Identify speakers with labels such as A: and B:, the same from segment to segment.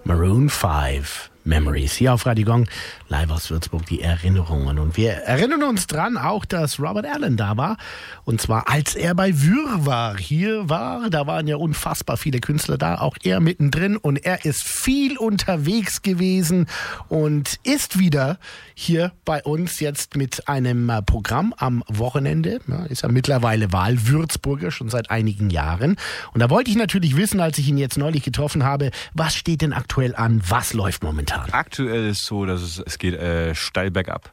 A: Maroon 5 Memories. Hier auf Radio Gong, live aus Würzburg, die Erinnerungen. Und wir erinnern uns dran auch, dass Robert Allen da war. Und zwar, als er bei Wirrwarr hier war. Da waren ja unfassbar viele Künstler da, auch er mittendrin. Und er ist viel unterwegs gewesen und ist wieder hier bei uns jetzt mit einem Programm am Wochenende. Ja, ist ja mittlerweile Wahlwürzburger, schon seit einigen Jahren. Und da wollte ich natürlich wissen, als ich ihn jetzt neulich getroffen habe, was steht denn aktuell an, was läuft momentan?
B: Aktuell ist so, dass es geht steil bergab.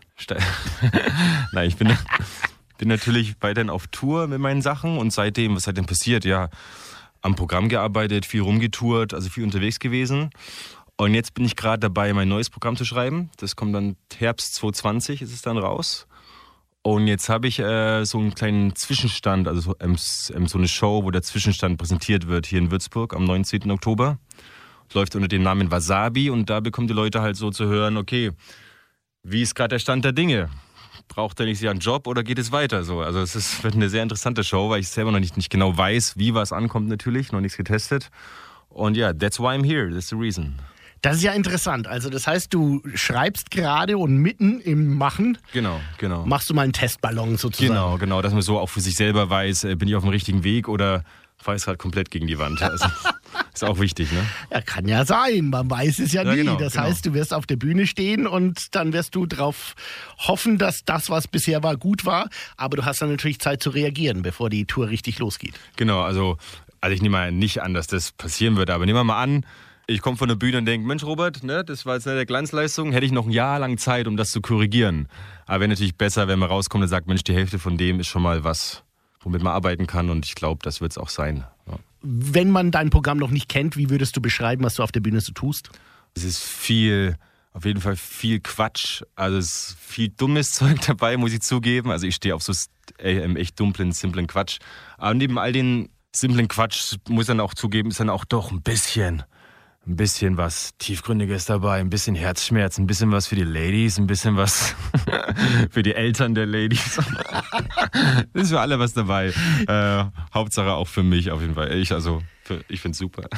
B: Nein, ich bin natürlich weiterhin auf Tour mit meinen Sachen und was seitdem passiert? Ja, am Programm gearbeitet, viel rumgetourt, also viel unterwegs gewesen. Und jetzt bin ich gerade dabei, mein neues Programm zu schreiben. Das kommt dann Herbst 2020, ist es dann raus. Und jetzt habe ich so einen kleinen Zwischenstand, also so eine Show, wo der Zwischenstand präsentiert wird hier in Würzburg am 19. Oktober. Läuft unter dem Namen Wasabi und da bekommen die Leute halt so zu hören, okay, wie ist gerade der Stand der Dinge? Braucht er nicht einen Job oder geht es weiter? So, also wird eine sehr interessante Show, weil ich selber noch nicht genau weiß, wie was ankommt natürlich, noch nichts getestet. Und ja, that's why I'm here, that's the reason.
A: Das ist ja interessant. Also das heißt, du schreibst gerade und mitten im Machen
B: genau.
A: machst du mal einen Testballon sozusagen.
B: Genau, dass man so auch für sich selber weiß, bin ich auf dem richtigen Weg oder fahre ich gerade komplett gegen die Wand. Also, ist auch wichtig, ne?
A: Ja, kann ja sein. Man weiß es ja nie.
B: Genau,
A: das heißt, du wirst auf der Bühne stehen und dann wirst du darauf hoffen, dass das, was bisher war, gut war. Aber du hast dann natürlich Zeit zu reagieren, bevor die Tour richtig losgeht.
B: Genau, also ich nehme mal nicht an, dass das passieren würde. Aber nehmen wir mal an, ich komme von der Bühne und denke, Mensch Robert, ne, das war jetzt eine Glanzleistung, hätte ich noch ein Jahr lang Zeit, um das zu korrigieren. Aber wäre natürlich besser, wenn man rauskommt und sagt, Mensch, die Hälfte von dem ist schon mal was, womit man arbeiten kann und ich glaube, das wird es auch sein. Ja.
A: Wenn man dein Programm noch nicht kennt, wie würdest du beschreiben, was du auf der Bühne so tust?
B: Es ist auf jeden Fall viel Quatsch, also es ist viel dummes Zeug dabei, muss ich zugeben. Also ich stehe auf so echt dumplen, simplen Quatsch. Aber neben all den simplen Quatsch, muss ich dann auch zugeben, ist dann auch doch ein bisschen was Tiefgründiges dabei, ein bisschen Herzschmerz, ein bisschen was für die Ladies, ein bisschen was für die Eltern der Ladies. Das ist für alle was dabei. Hauptsache auch für mich auf jeden Fall. Ich finde es super.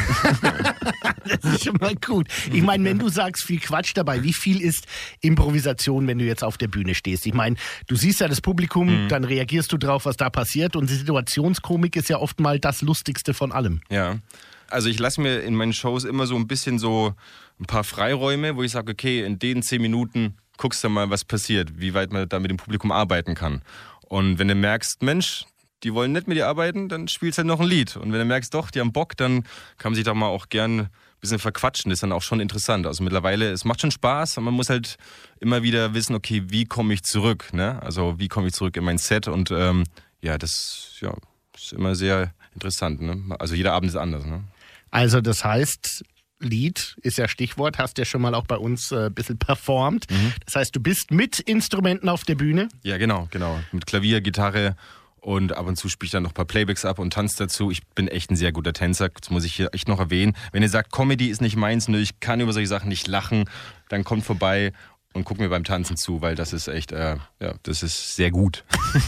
A: Das ist schon mal gut. Ich meine, wenn du sagst, viel Quatsch dabei, wie viel ist Improvisation, wenn du jetzt auf der Bühne stehst? Ich meine, du siehst ja das Publikum, dann reagierst du drauf, was da passiert und die Situationskomik ist ja oft mal das Lustigste von allem.
B: Ja. Also ich lasse mir in meinen Shows immer so ein bisschen so ein paar Freiräume, wo ich sage, okay, in den 10 Minuten guckst du mal, was passiert, wie weit man da mit dem Publikum arbeiten kann. Und wenn du merkst, Mensch, die wollen nicht mit dir arbeiten, dann spielst du halt noch ein Lied. Und wenn du merkst, doch, die haben Bock, dann kann man sich doch mal auch gern ein bisschen verquatschen. Das ist dann auch schon interessant. Also mittlerweile, es macht schon Spaß, aber man muss halt immer wieder wissen, okay, wie komme ich zurück? Ne? Also wie komme ich zurück in mein Set? Und das ist immer sehr interessant. Ne? Also jeder Abend ist anders. Ne?
A: Also das heißt, Lied ist ja Stichwort, hast ja schon mal auch bei uns ein bisschen performt. Das heißt, du bist mit Instrumenten auf der Bühne?
B: Ja, genau. Mit Klavier, Gitarre und ab und zu spiele ich dann noch ein paar Playbacks ab und tanze dazu. Ich bin echt ein sehr guter Tänzer, das muss ich hier echt noch erwähnen. Wenn ihr sagt, Comedy ist nicht meins, ich kann über solche Sachen nicht lachen, dann kommt vorbei und guckt mir beim Tanzen zu, weil das ist echt, das ist sehr gut.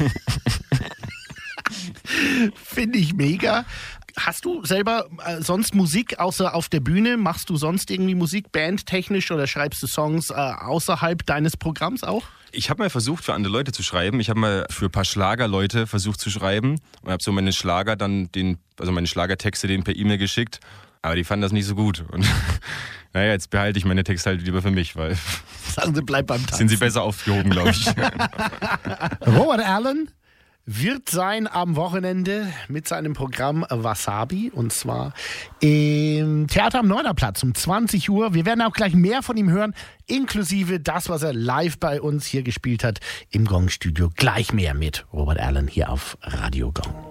A: Finde ich mega. Hast du selber sonst Musik außer auf der Bühne? Machst du sonst irgendwie Musik, bandtechnisch oder schreibst du Songs außerhalb deines Programms auch?
B: Ich habe mal versucht, für andere Leute zu schreiben. Ich habe mal für ein paar Schlagerleute versucht zu schreiben und habe so meine Schlager meine Schlagertexte denen per E-Mail geschickt. Aber die fanden das nicht so gut. Und naja, jetzt behalte ich meine Texte halt lieber für mich, weil
A: sagen Sie, bleib beim Tanzen.
B: Sind sie besser aufgehoben, glaube ich.
A: Robert Allen wird sein am Wochenende mit seinem Programm Wasabi und zwar im Theater am Neunerplatz um 20 Uhr. Wir werden auch gleich mehr von ihm hören, inklusive das, was er live bei uns hier gespielt hat im Gong Studio. Gleich mehr mit Robert Allen hier auf Radio Gong.